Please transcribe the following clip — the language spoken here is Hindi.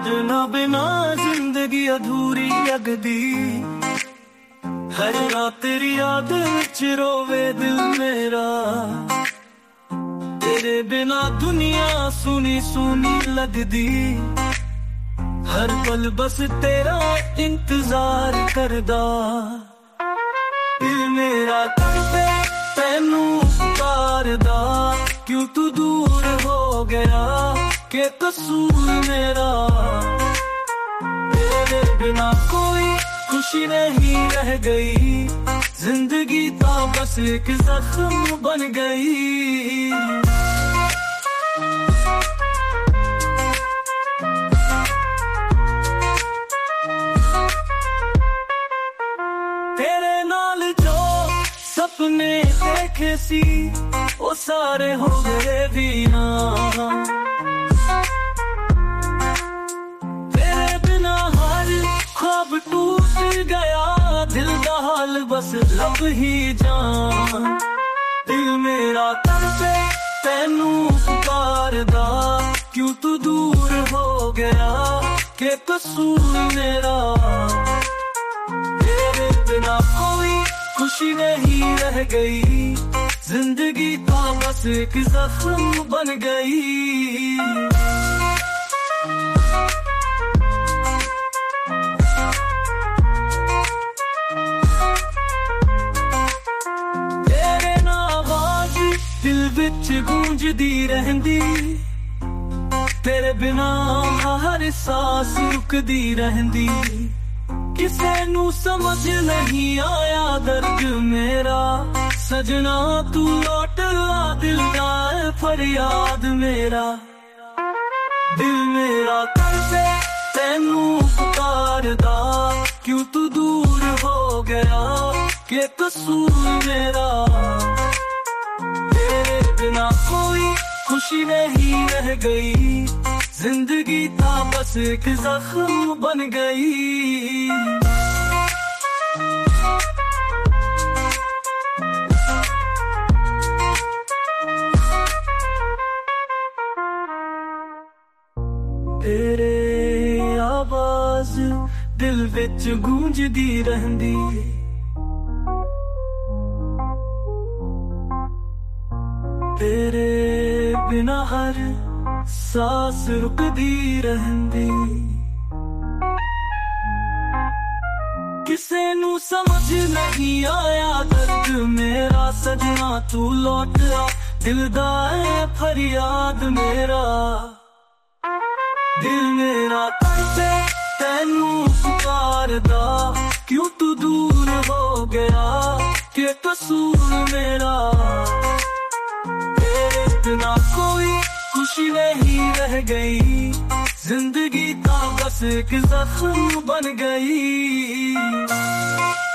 ना बिना जिंदगी अधूरी लगदी। हर रात तेरी याद विच रोवे दिल मेरा। तेरे बिना दुनिया सुनी सुनी लगदी। हर पल बस तेरा इंतजार करदा। दिल मेरा तड़पे तैनू पुकारदा। क्यों तू दूर हो गया, के कसूर मेरा। तेरे बिना कोई खुशी नहीं रह गई। जिंदगी तो बस एक जख्म बन गई। तेरे नाल जो सपने देखे सी, वो सारे हो गए भी ना। तेरे बिना हर ख्वाब टूट गया। दिल दा हाल बस लब ही जान। दिल मेरा तड़पे तैनू पुकारदा। क्यों तू दूर हो गया, के कसूर मेरा। तेरे बिना कोई खुशी नहीं रह गई। जिंदगी तो बस एक जख्म बन गई। तेरे नाल आवाज दिल विच गूंजदी रहंदी। तेरे बिना हर सांस रुकदी रहंदी। किसे नू समझ नहीं आया दर्द मेरा। सजना तू लौट आ, दिल दा फरियाद मेरा। दिल मेरा तड़पे तैनू पुकारदा। क्यों तू दूर हो गया, के कसूर मेरा। तेरे बिना कोई खुशी नहीं रह गई। जिंदगी तो बस एक जख्म बन गई। तेरे आवाज दिल विच गूंजदी रहंदी। तेरे बिना हर सांस रुकदी रहंदी। किसे नू समझ नहीं आया दर्द मेरा। सजना तू लौट आ, दिल दा फरियाद मेरा। दिल मेरा तड़पे तैनू पुकारदा। क्यों तू दूर हो गया, के कसूर मेरा। तेरे बिना कोई खुशी नहीं रह गई। जिंदगी तो बस एक जख्म बन गई।